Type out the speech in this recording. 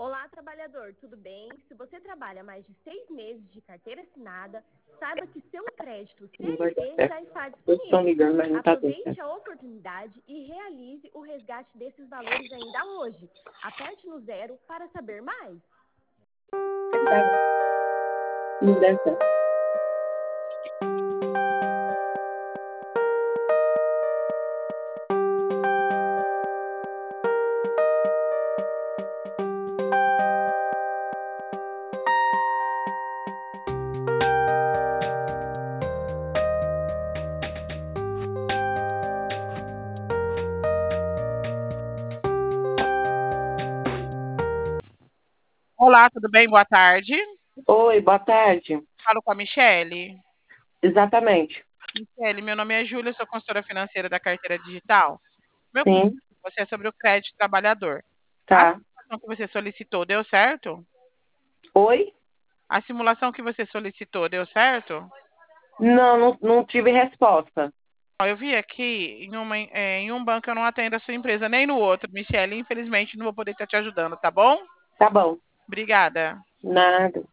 Olá, trabalhador, tudo bem? Se você trabalha mais de 6 meses de carteira assinada, saiba que seu crédito CLT já está disponível. Aproveite a oportunidade e realize o resgate desses valores ainda hoje. Aperte no 0 para saber mais. Não deve ser. Olá, tudo bem? Boa tarde. Oi, boa tarde. Falo com a Michele. Exatamente. Michele, meu nome é Júlia, sou consultora financeira da Carteira Digital. Meu Sim, contato com você é sobre o crédito trabalhador. A tá. simulação que você solicitou deu certo? Oi? A simulação que você solicitou deu certo? Não tive resposta. Ó, eu vi aqui em um banco eu não atendo a sua empresa, nem no outro, Michele. Infelizmente, não vou poder estar te ajudando, tá bom? Tá bom. Obrigada. Nada.